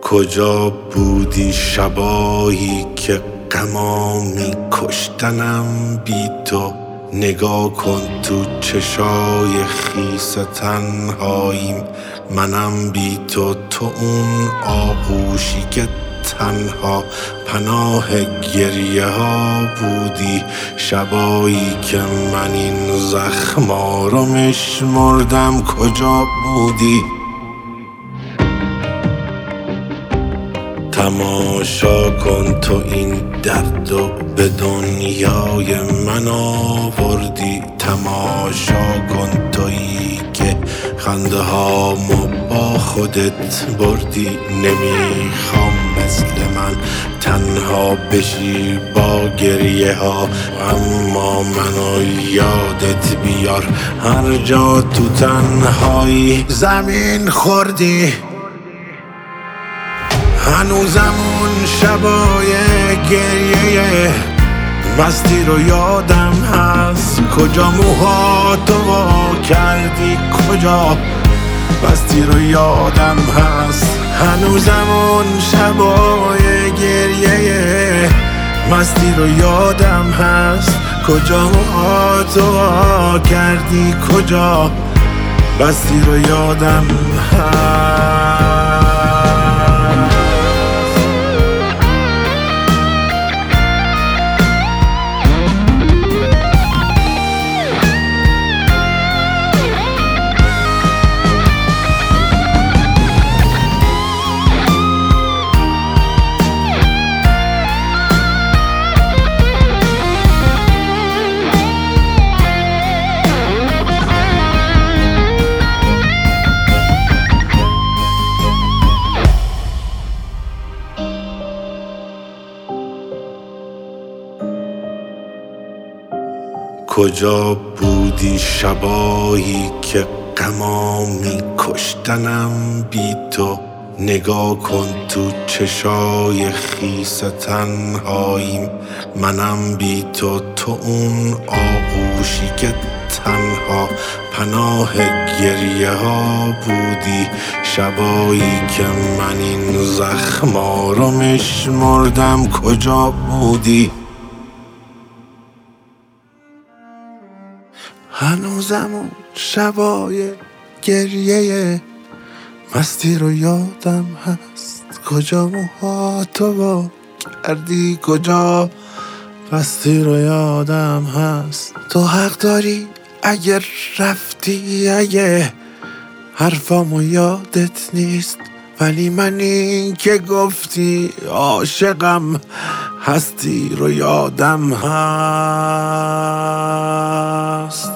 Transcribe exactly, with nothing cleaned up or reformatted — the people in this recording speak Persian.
کجا بودی شبایی که غما می کشتنم بی تو؟ نگاه کن تو چشای خیس تنهاییم، منم بی تو، تو اون آغوشی که تنها پناه گریه ها بودی. شبایی که من این زخما رو میشمردم کجا بودی؟ تماشا کن تو این درد و به دنیای من آوردی. تماشا کن تویی که خنده هامو با خودت بردی. نمیخوام مثل من تنها بشی با گریه ها، اما منو یادت بیار هر جا تو تنهایی زمین خوردی. هنوزم اون شبای گریه مستی رو یادم هست. کجا موهاتو وا کردی، کجا بستی رو یادم هست. هنوزم اون شبای گریه مستی رو یادم هست. کجا موهاتو وا کردی، کجا بستی رو یادم هست. کجا بودی شبایی که غما می کشتنم بی تو؟ نگاه کن تو چشای خیس تنهاییم، منم بی تو، تو اون آغوشی که تنها پناه گریه ها بودی. شبایی که من این زخما رو میشمردم کجا بودی؟ هنوزم اون شبای گریه مستی رو یادم هست. کجا موهاتو وا کردی، کجا بستی رو یادم هست. تو حق داری اگر رفتی، اگه حرفامو یادت نیست، ولی من این که گفتی عاشقم هستی رو یادم هست.